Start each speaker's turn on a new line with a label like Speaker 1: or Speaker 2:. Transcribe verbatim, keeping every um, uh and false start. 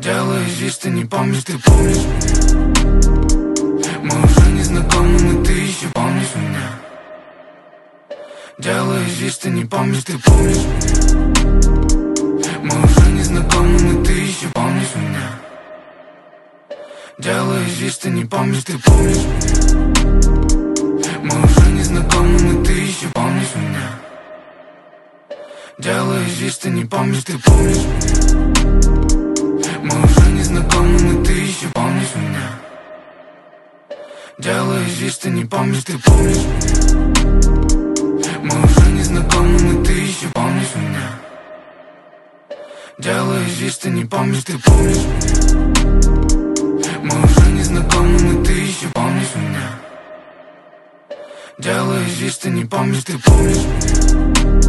Speaker 1: Делаешь вид, что не помнишь, ты помнишь меня. Мы уже не знакомы, но ты еще помнишь меня. Делаешь вид, что не помнишь, ты помнишь меня. Мы уже не знакомы, но ты еще помнишь меня. Делаешь вид, что не помнишь, ты помнишь меня. Мы уже не знакомы, но ты еще помнишь меня. Делаешь вид, что не помнишь, ты помнишь меня. Мы уже не знакомы, но ты еще помнишь меня. Делаешь вид, что не помнишь, ты помнишь меня. Мы уже не знакомы, но ты еще помнишь меня. Делаешь вид, что не помнишь, ты помнишь меня. Мы уже не знакомы, но ты еще помнишь меня. Делаешь вид, что не помнишь, ты помнишь меня.